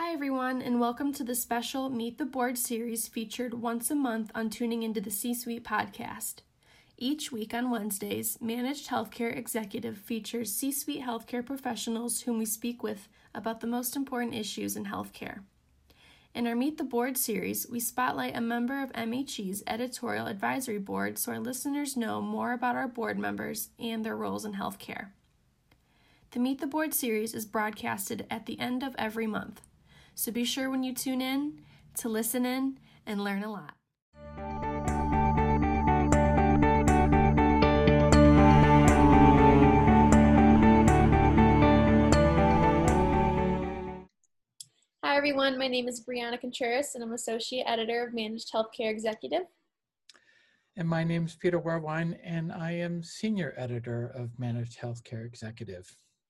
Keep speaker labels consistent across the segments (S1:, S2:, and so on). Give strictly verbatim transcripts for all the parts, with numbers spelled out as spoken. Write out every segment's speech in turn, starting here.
S1: Hi everyone, and welcome to the special Meet the Board series featured once a month on Tuning Into the C-Suite podcast. Each week on Wednesdays, Managed Healthcare Executive features C-Suite healthcare professionals whom we speak with about the most important issues in healthcare. In our Meet the Board series, we spotlight a member of M H E's editorial advisory board so our listeners know more about our board members and their roles in healthcare. The Meet the Board series is broadcasted at the end of every month. So be sure when you tune in to listen in and learn a lot. Hi everyone, my name is Brianna Contreras and I'm Associate Editor of Managed Healthcare Executive.
S2: And my name is Peter Warwine and I am Senior Editor of Managed Healthcare Executive.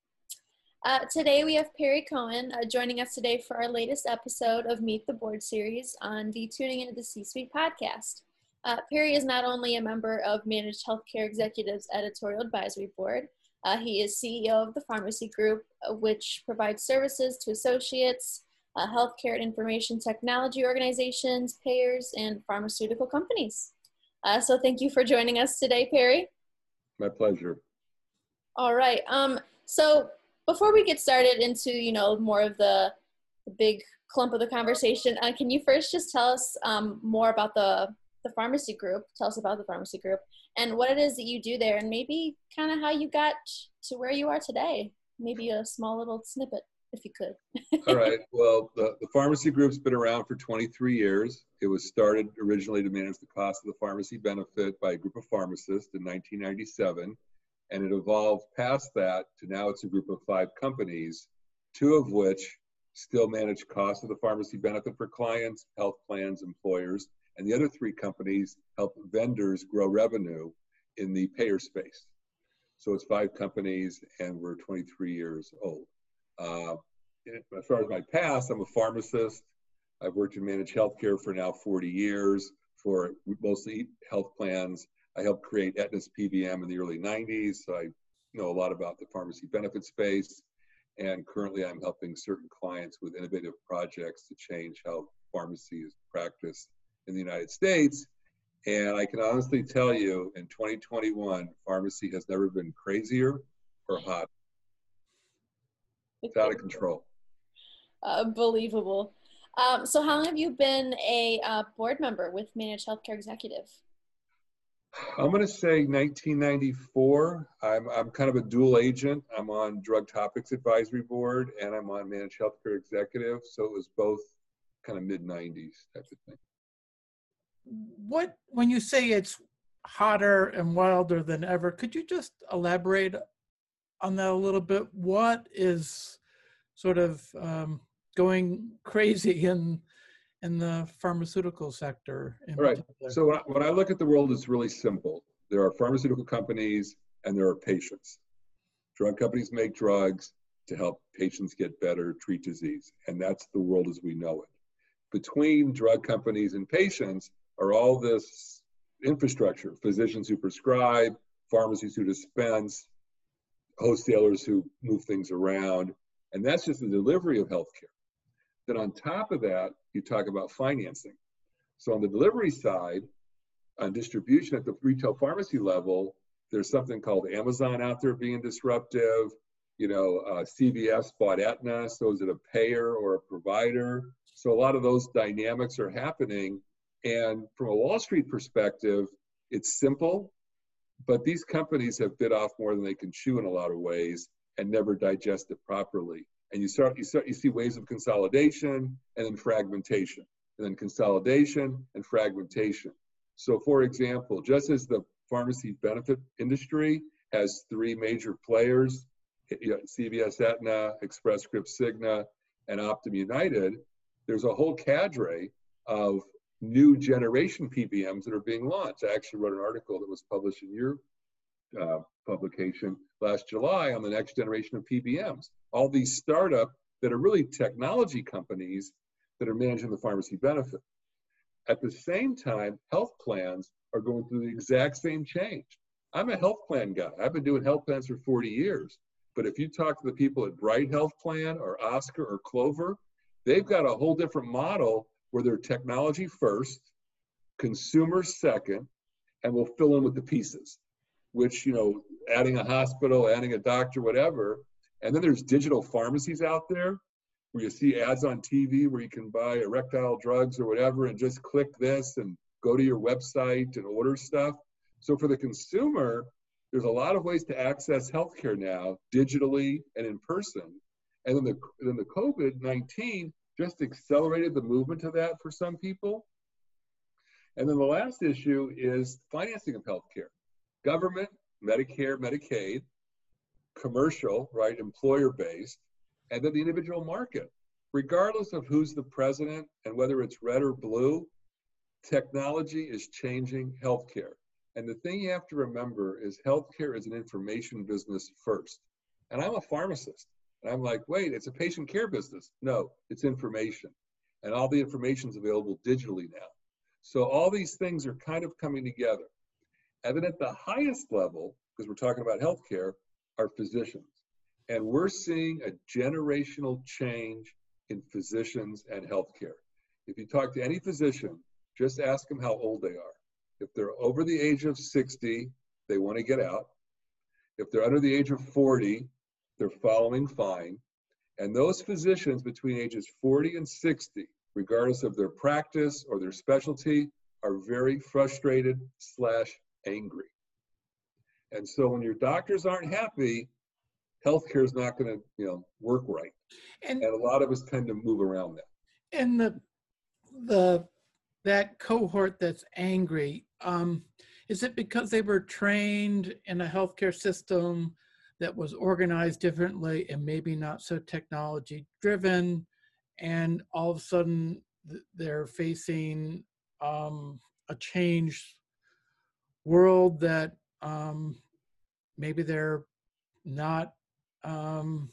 S1: Uh, today we have Perry Cohen uh, joining us today for our latest episode of Meet the Board series on the Tuning Into the C-Suite podcast. Uh, Perry is not only a member of Managed Healthcare Executive's Editorial Advisory Board, uh, he is C E O of the Pharmacy Group, uh, which provides services to associates, uh, healthcare and information technology organizations, payers, and pharmaceutical companies. Uh, so thank you for joining us today, Perry.
S3: My pleasure.
S1: All right. Um, so Before we get started into, you know, more of the, the big clump of the conversation, uh, can you first just tell us um, more about the, the pharmacy group? Tell us about the pharmacy group and what it is that you do there and maybe kind of how you got to where you are today. Maybe a small little snippet, if you could.
S3: All right. Well, the, the pharmacy group's been around for twenty-three years. It was started originally to manage the cost of the pharmacy benefit by a group of pharmacists in nineteen ninety-seven. And it evolved past that to now it's a group of five companies, two of which still manage costs of the pharmacy benefit for clients, health plans, employers, and the other three companies help vendors grow revenue in the payer space. So it's five companies and we're twenty-three years old. Uh, as far as my past, I'm a pharmacist. I've worked in managed healthcare for now forty years for mostly health plans. I helped create Aetna's P B M in the early nineties, so I know a lot about the pharmacy benefit space. And currently I'm helping certain clients with innovative projects to change how pharmacy is practiced in the United States. And I can honestly tell you, in twenty twenty-one, pharmacy has never been crazier or hotter. It's out of control.
S1: Unbelievable. Um, so how long have you been a uh, board member with Managed Healthcare Executive?
S3: I'm going to say nineteen ninety-four. I'm, I'm kind of a dual agent. I'm on Drug Topics Advisory Board and I'm on Managed Healthcare Executive. So it was both kind of mid nineties type of thing.
S2: What, when you say it's hotter and wilder than ever, could you just elaborate on that a little bit? What is sort of um, going crazy in in the pharmaceutical sector? In
S3: All right.
S2: particular?
S3: So when I, when I look at the world, it's really simple. There are pharmaceutical companies and there are patients. Drug companies make drugs to help patients get better, treat disease. And that's the world as we know it. Between drug companies and patients are all this infrastructure, physicians who prescribe, pharmacies who dispense, wholesalers who move things around. And that's just the delivery of healthcare. Then on top of that, you talk about financing. So on the delivery side, on distribution at the retail pharmacy level, there's something called Amazon out there being disruptive. You know, uh, C V S bought Aetna, so is it a payer or a provider? So a lot of those dynamics are happening. And from a Wall Street perspective, it's simple, but these companies have bit off more than they can chew in a lot of ways and never digest it properly. And you start, you start, you see waves of consolidation and then fragmentation, and then consolidation and fragmentation. So for example, just as the pharmacy benefit industry has three major players, you know, C V S, Aetna, Express Scripts, Cigna, and Optum United, there's a whole cadre of new generation P B Ms that are being launched. I actually wrote an article that was published in your uh, publication last July on the next generation of P B Ms. All these startup that are really technology companies that are managing the pharmacy benefit. At the same time, health plans are going through the exact same change. I'm a health plan guy. I've been doing health plans for forty years. But if you talk to the people at Bright Health Plan or Oscar or Clover, They've got a whole different model where they're technology first, consumer second, and we'll fill in with the pieces, which, you know, adding a hospital, adding a doctor, whatever. And then there's digital pharmacies out there where you see ads on T V where you can buy erectile drugs or whatever and just click this and go to your website and order stuff. So for the consumer, there's a lot of ways to access healthcare now, digitally and in person. And then the, then the COVID nineteen just accelerated the movement to that for some people. And then the last issue is financing of healthcare. Government, Medicare, Medicaid, commercial, right, employer-based, and then the individual market. Regardless of who's the president and whether it's red or blue, technology is changing healthcare. And the thing you have to remember is healthcare is an information business first. And I'm a pharmacist. And I'm like, wait, it's a patient care business. No, it's information. And all the information is available digitally now. So all these things are kind of coming together. And then at the highest level, because we're talking about healthcare, are physicians. And we're seeing a generational change in physicians and healthcare. If you talk to any physician, just ask them how old they are. If they're over the age of sixty, they want to get out. If they're under the age of forty, they're following fine. And those physicians between ages forty and sixty, regardless of their practice or their specialty, are very frustrated slash angry. And so when your doctors aren't happy, healthcare is not going to, you know, work right. And, and a lot of us tend to move around that.
S2: And the the that cohort that's angry, um, is it because they were trained in a healthcare system that was organized differently and maybe not so technology driven, and all of a sudden they're facing um, a changed world that um, maybe they're not, um,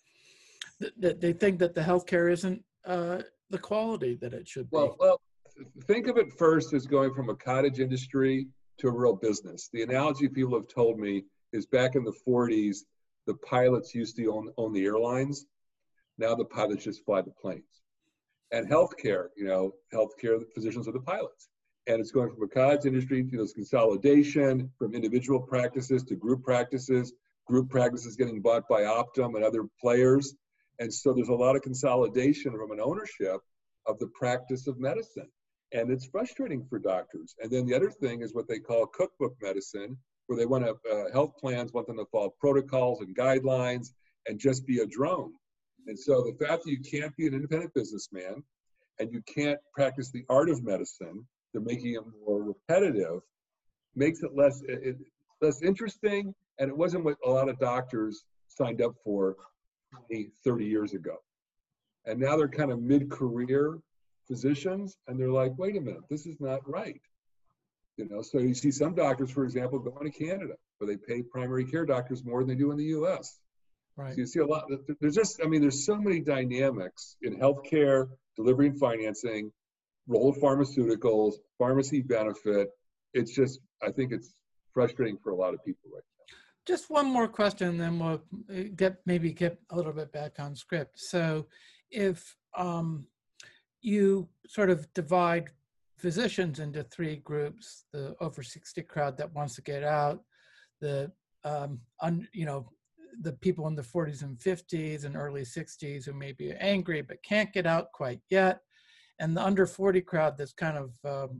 S2: th- that they think that the healthcare isn't uh, the quality that it should be?
S3: Well, well, think of it first as going from a cottage industry to a real business. The analogy people have told me is back in the forties, the pilots used to own, own the airlines. Now the pilots just fly the planes. And healthcare, you know, healthcare, the physicians are the pilots. And it's going from a cottage industry to this consolidation, from individual practices to group practices, group practices getting bought by Optum and other players. And so there's a lot of consolidation from an ownership of the practice of medicine. And it's frustrating for doctors. And then the other thing is what they call cookbook medicine, where they want to, uh, health plans want them to follow protocols and guidelines and just be a drone. And so the fact that you can't be an independent businessman and you can't practice the art of medicine, they're making it more repetitive, makes it less, it, less interesting. And it wasn't what a lot of doctors signed up for twenty, thirty years ago. And now they're kind of mid-career physicians, and they're like, wait a minute, this is not right. You know, so you see some doctors, for example, going to Canada, where they pay primary care doctors more than they do in the U S.
S2: Right.
S3: So you see a lot, there's just, I mean, there's so many dynamics in healthcare, delivery and financing, role of pharmaceuticals, pharmacy benefit. It's just, I think it's frustrating for a lot of people right now.
S2: Just one more question, then we'll get maybe get a little bit back on script. So if um, you sort of divide physicians into three groups, the over sixty crowd that wants to get out, the, um, un, you know, the people in the forties and fifties and early sixties who may be angry but can't get out quite yet, and the under forty crowd that's kind of um,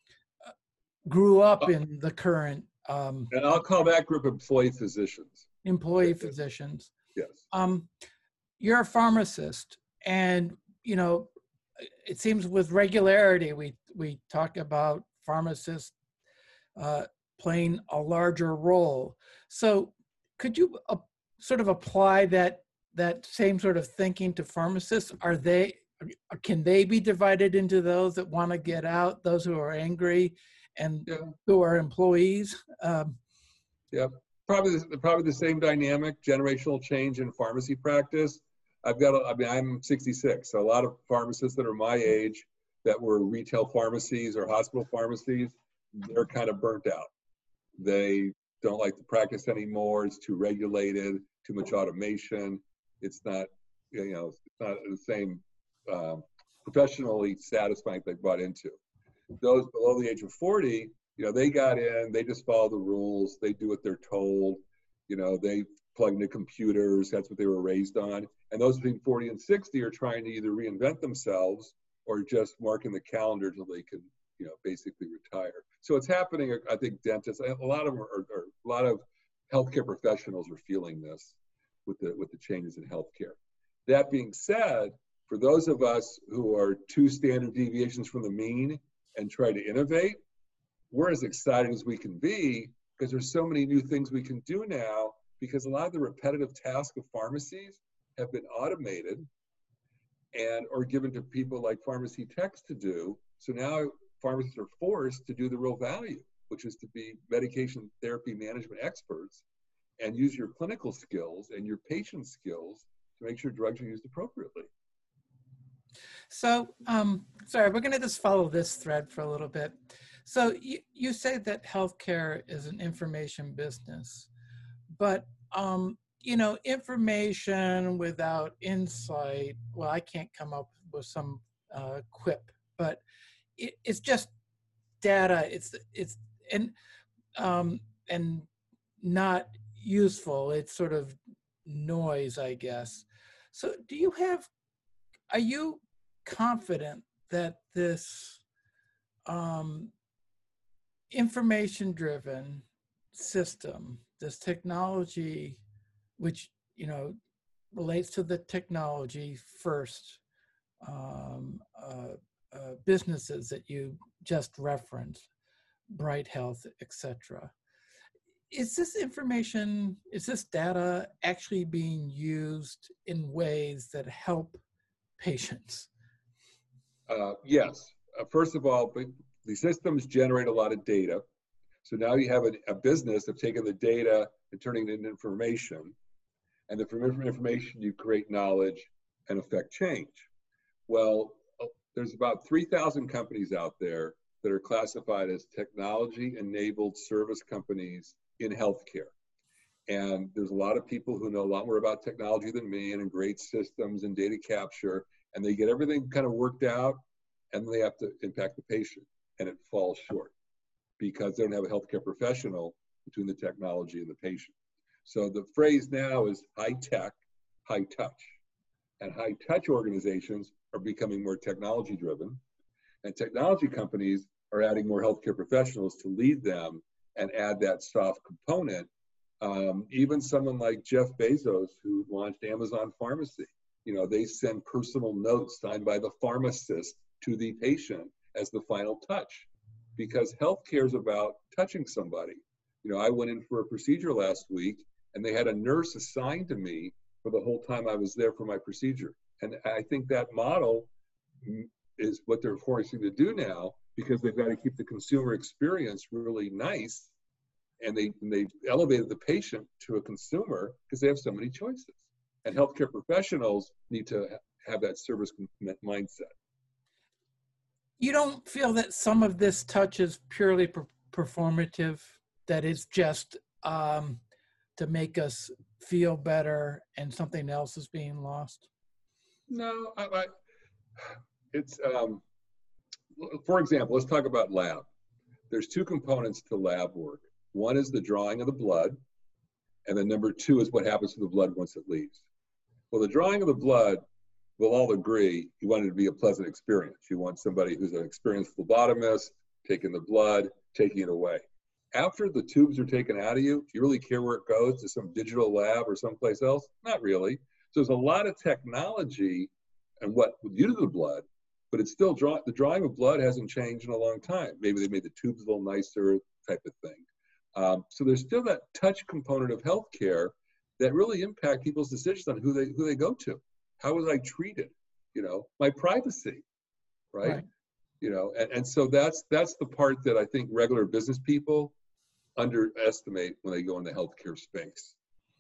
S2: grew up in the current um,
S3: and I'll call that group employee physicians.
S2: Employee physicians.
S3: Yes.
S2: Um, you're a pharmacist, and you know, it seems with regularity we we talk about pharmacists uh, playing a larger role. So, could you uh, sort of apply that that same sort of thinking to pharmacists? Are they can they be divided into those that want to get out, those who are angry, and yeah. who are employees? Um,
S3: yeah, probably the, probably the same dynamic, generational change in pharmacy practice. I've got, a, I mean, I'm sixty-six, so a lot of pharmacists that are my age that were retail pharmacies or hospital pharmacies, they're kind of burnt out. They don't like the practice anymore. It's too regulated, too much automation. It's not, you know, it's not the same um, professionally satisfying they bought into. Those below the age of forty, you know, they got in, they just follow the rules, they do what they're told, you know, they plug into computers, that's what they were raised on. And those between forty and sixty are trying to either reinvent themselves or just marking the calendar till they can, you know, basically retire. So it's happening. I think dentists, a lot of them are, are a lot of healthcare professionals are feeling this with the with the changes in healthcare. That being said, for those of us who are two standard deviations from the mean and try to innovate, we're as excited as we can be because there's so many new things we can do now, because a lot of the repetitive tasks of pharmacies have been automated and or given to people like pharmacy techs to do. So now pharmacists are forced to do the real value, which is to be medication therapy management experts and use your clinical skills and your patient skills to make sure drugs are used appropriately.
S2: So, um, sorry, we're going to just follow this thread for a little bit. So you, you say that healthcare is an information business, but, um, you know, information without insight, well, I can't come up with some uh, quip, but it, it's just data. It's, it's, and, um, and not useful. It's sort of noise, I guess. So do you have, are you confident that this um, information-driven system, this technology, which, you know, relates to the technology first, um, uh, uh, businesses that you just referenced, Bright Health, et cetera, is this information, is this data actually being used in ways that help patients?
S3: Uh, yes. Uh, first of all, the systems generate a lot of data. So now you have a, a business of taking the data and turning it into information. And then from information, you create knowledge and affect change. Well, there's about three thousand companies out there that are classified as technology-enabled service companies in healthcare. And there's a lot of people who know a lot more about technology than me and in great systems and data capture, and they get everything kind of worked out, and then they have to impact the patient, and it falls short because they don't have a healthcare professional between the technology and the patient. So the phrase now is high tech, high touch. And high touch organizations are becoming more technology driven, and technology companies are adding more healthcare professionals to lead them and add that soft component. Um, even someone like Jeff Bezos, who launched Amazon Pharmacy, you know, they send personal notes signed by the pharmacist to the patient as the final touch, because healthcare is about touching somebody. You know, I went in for a procedure last week, and they had a nurse assigned to me for the whole time I was there for my procedure. And I think that model is what they're forcing to do now, because they've got to keep the consumer experience really nice. And they, and they've elevated the patient to a consumer because they have so many choices. And healthcare professionals need to have that service mindset.
S2: You don't feel that some of this touch is purely per- performative, that it's just um, to make us feel better and something else is being lost?
S3: No, I, I, it's, um, for example, let's talk about lab. There's two components to lab work. One is the drawing of the blood, and then number two is what happens to the blood once it leaves. Well, the drawing of the blood, we'll all agree you want it to be a pleasant experience. You want somebody who's an experienced phlebotomist taking the blood, taking it away. After the tubes are taken out of you, do you really care where it goes, to some digital lab or someplace else? Not really. So there's a lot of technology and what you do to the blood, but it's still draw, the drawing of blood hasn't changed in a long time. Maybe they made the tubes a little nicer, type of thing. Um, so there's still that touch component of healthcare that really impact people's decisions on who they who they go to. How was I treated? You know, my privacy, right? right. You know, and, and so that's that's the part that I think regular business people underestimate when they go in the healthcare space.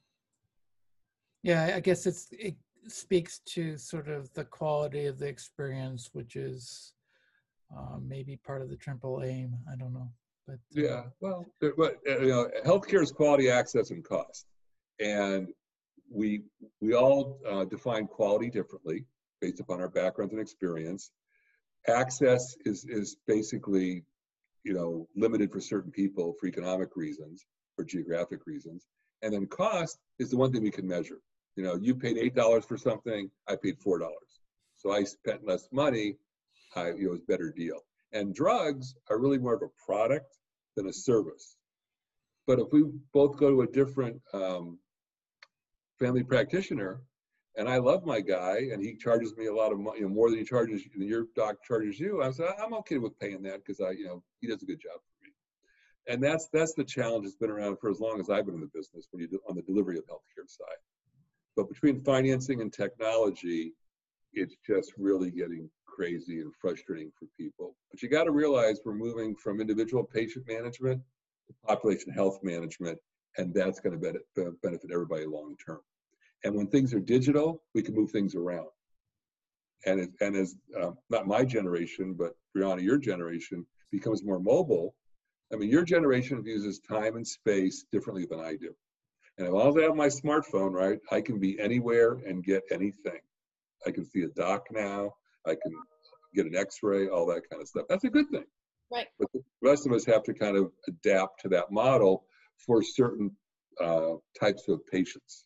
S2: Yeah, I guess it's it speaks to sort of the quality of the experience, which is uh, maybe part of the triple aim. I don't know. But,
S3: yeah, well, but you know, healthcare is quality, access, and cost, and we we all uh, define quality differently. based upon our backgrounds and experience. Access is, is basically, you know, limited for certain people for economic reasons or geographic reasons. And then cost is the one thing we can measure. You know, you paid eight dollars for something, I paid four dollars. So I spent less money, I, you know, it was a better deal. And drugs are really more of a product than a service. But if we both go to a different um, family practitioner, and I love my guy, and he charges me a lot of money, you know, more than he charges, than your doc charges you, I said, I'm okay with paying that because I, you know, he does a good job for me. And that's that's the challenge that's been around for as long as I've been in the business when you do on the delivery of healthcare side. But between financing and technology, it's just really getting crazy and frustrating for people. But you got to realize we're moving from individual patient management to population health management, and that's going to benefit everybody long term. And when things are digital, we can move things around. And, it, and as uh, not my generation, but Brianna, your generation becomes more mobile, I mean, your generation uses time and space differently than I do. And as long as I have my smartphone, right, I can be anywhere and get anything. I can see a doc now, I can get an x-ray, all that kind of stuff. That's a good thing.
S1: Right.
S3: But the rest of us have to kind of adapt to that model for certain uh, types of patients.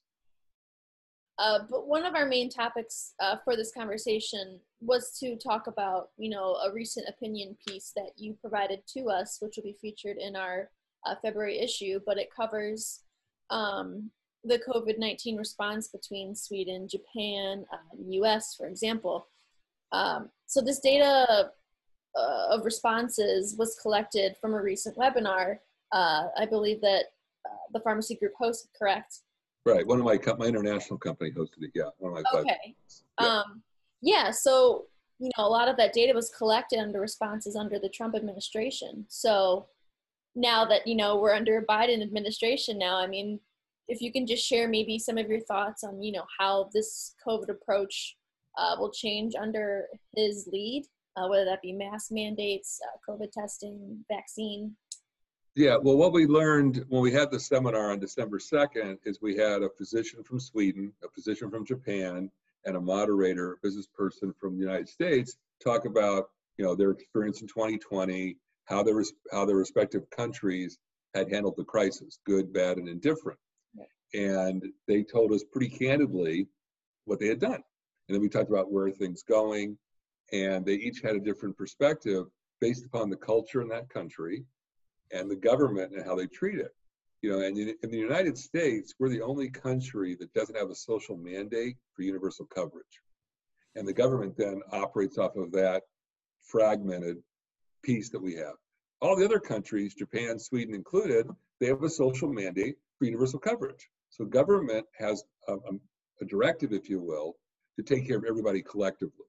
S1: Uh, but one of our main topics uh, for this conversation was to talk about, you know, a recent opinion piece that you provided to us, which will be featured in our uh, February issue, but it covers um, the COVID nineteen response between Sweden, Japan, um, U S, for example. Um, so this data uh, of responses was collected from a recent webinar. Uh, I believe that uh, the Pharmacy Group hosted, correct?
S3: Right. One of my my international company hosted it. Yeah. One of my
S1: okay.
S3: Yeah.
S1: Um, yeah. So you know, a lot of that data was collected under responses under the Trump administration. So now that you know we're under a Biden administration now, I mean, if you can just share maybe some of your thoughts on you know how this COVID approach uh, will change under his lead, uh, whether that be mask mandates, uh, COVID testing, vaccine.
S3: Yeah, well, what we learned when we had the seminar on December second is we had a physician from Sweden, a physician from Japan, and a moderator, a business person from the United States talk about, you know, their experience in twenty twenty, how their, how their respective countries had handled the crisis, good, bad, and indifferent. Yeah. And they told us pretty candidly what they had done. And then we talked about where things going, and they each had a different perspective based upon the culture in that country and the government and how they treat it. You know, and in, in the United States, we're the only country that doesn't have a social mandate for universal coverage. And the government then operates off of that fragmented piece that we have. All the other countries, Japan, Sweden included, they have a social mandate for universal coverage. So government has a, a, a directive, if you will, to take care of everybody collectively.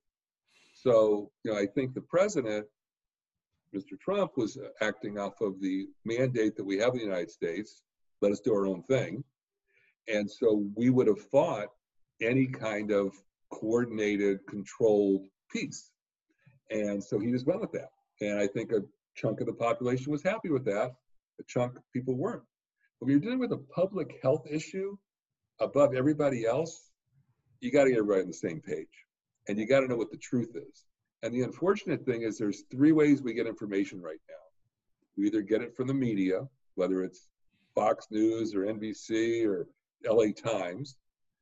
S3: So, you know, I think the president, Mister Trump, was acting off of the mandate that we have in the United States, let us do our own thing. And so we would have fought any kind of coordinated, controlled piece. And so he just went with that. And I think a chunk of the population was happy with that. A chunk of people weren't. But when you're dealing with a public health issue above everybody else, you got to get everybody on the same page. And you got to know what the truth is. And the unfortunate thing is there's three ways we get information right now. We either get it from the media, whether it's Fox News or N B C or L A Times.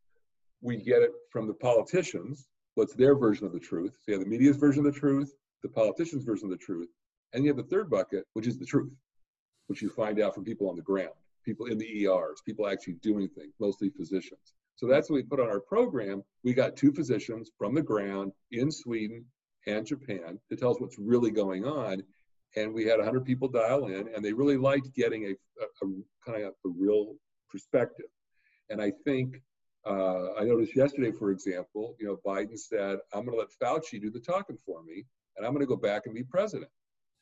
S3: We get it from the politicians, what's their version of the truth. So you have the media's version of the truth, the politician's version of the truth, and you have the third bucket, which is the truth, which you find out from people on the ground, people in the E Rs, people actually doing things, mostly physicians. So that's what we put on our program. We got two physicians from the ground in Sweden and Japan to tell us what's really going on. And we had one hundred people dial in, and they really liked getting a, a, a kind of a real perspective. And I think, uh, I noticed yesterday, for example, you know, Biden said, I'm going to let Fauci do the talking for me, and I'm going to go back and be president.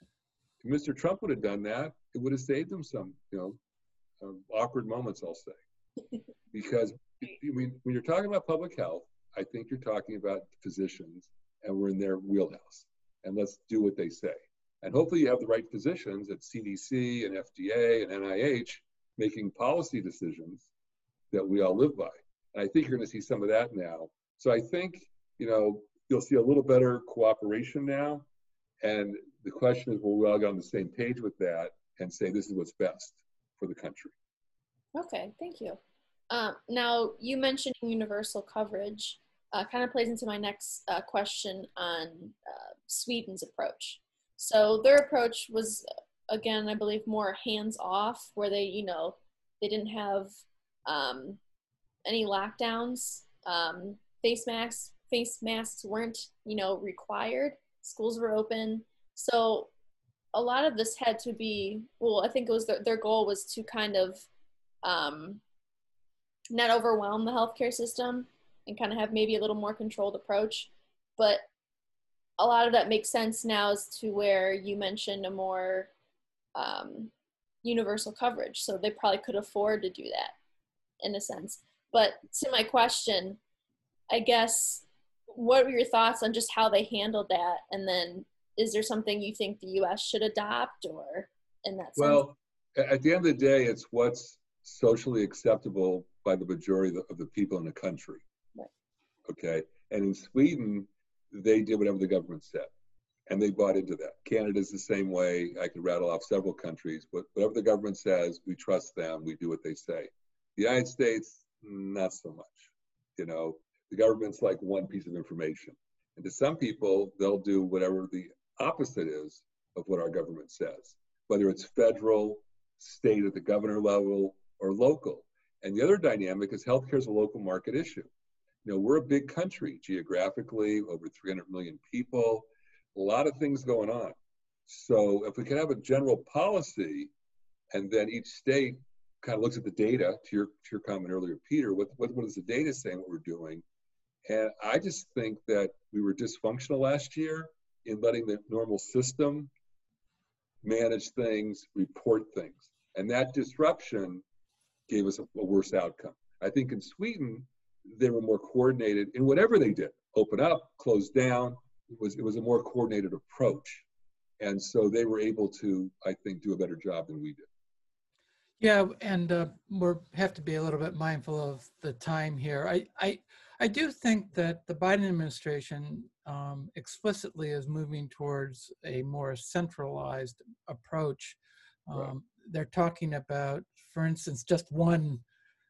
S3: If Mister Trump would have done that, it would have saved him some, you know, um, awkward moments, I'll say. Because I mean, when you're talking about public health, I think you're talking about physicians, and we're in their wheelhouse. And let's do what they say. And hopefully you have the right physicians at C D C and F D A and N I H making policy decisions that we all live by. And I think you're going to see some of that now. So I think, you know, you'll see a little better cooperation now. And the question is, will we all get on the same page with that and say this is what's best for the country?
S4: Okay, thank you. Uh, now, you mentioned universal coverage. Uh, kind of plays into my next uh, question on uh, Sweden's approach. So their approach was, again, I believe more hands-off, where they, you know, they didn't have um, any lockdowns. Um, face masks, face masks weren't, you know, required. Schools were open. So a lot of this had to be, well, I think it was their, their goal was to kind of um, not overwhelm the healthcare system and kind of have maybe a little more controlled approach. But a lot of that makes sense now as to where you mentioned a more um, universal coverage. So they probably could afford to do that in a sense. But to my question, I guess, what were your thoughts on just how they handled that? And then is there something you think the U S should adopt or in that sense?
S3: Well, at the end of the day, it's what's socially acceptable by the majority of the, of the people in the country.
S4: Right.
S3: Okay. And in Sweden, they did whatever the government said, and they bought into that. Canada's the same way. I could rattle off several countries, but whatever the government says, we trust them. We do what they say. The United States, not so much. You know, the government's like one piece of information. And to some people, they'll do whatever the opposite is of what our government says, whether it's federal, state at the governor level, or local. And the other dynamic is healthcare is a local market issue. You know, we're a big country geographically, over three hundred million people, a lot of things going on. So if we can have a general policy and then each state kind of looks at the data, to your, to your comment earlier, Peter, what, what, what is the data saying what we're doing? And I just think that we were dysfunctional last year in letting the normal system manage things, report things. And that disruption gave us a, a worse outcome. I think in Sweden, they were more coordinated in whatever they did. Open up, close down. It was, it was a more coordinated approach. And so they were able to, I think, do a better job than we did.
S2: Yeah, and uh, we have to be a little bit mindful of the time here. I, I, I do think that the Biden administration um, explicitly is moving towards a more centralized approach. Um, right. They're talking about, for instance, just one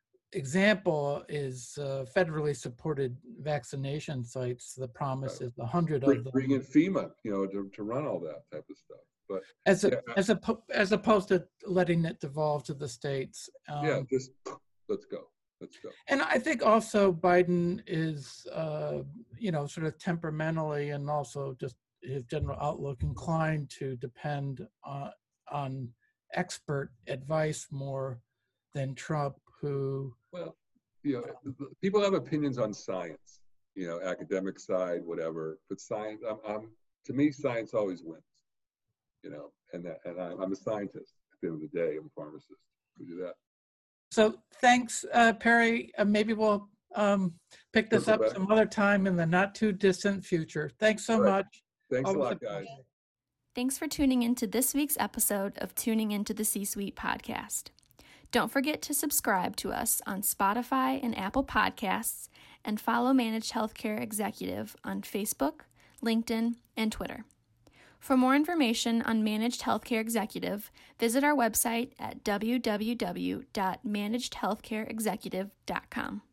S2: example is uh, federally supported vaccination sites. The promise right. is a hundred
S3: bring,
S2: of them.
S3: Bring in FEMA, you know, to, to run all that type of stuff. But
S2: as a,
S3: yeah.
S2: as a, as opposed to letting it devolve to the states.
S3: Um, yeah, just let's go. Let's go.
S2: And I think also Biden is, uh, you know, sort of temperamentally and also just his general outlook inclined to depend on, on expert advice more than Trump, who...
S3: Well, you know, people have opinions on science, you know, academic side, whatever, but science, I'm, I'm, to me, science always wins, you know, and that, and I, I'm a scientist at the end of the day. I'm a pharmacist. We do that.
S2: So thanks, uh, Perry. Uh, maybe we'll um, pick this up some other time in the not too distant future. Thanks so
S3: right.
S2: much.
S3: Thanks Always a lot, guys.
S1: Thanks for tuning into this week's episode of Tuning Into the C-Suite podcast. Don't forget to subscribe to us on Spotify and Apple Podcasts and follow Managed Healthcare Executive on Facebook, LinkedIn, and Twitter. For more information on Managed Healthcare Executive, visit our website at w w w dot managed healthcare executive dot com.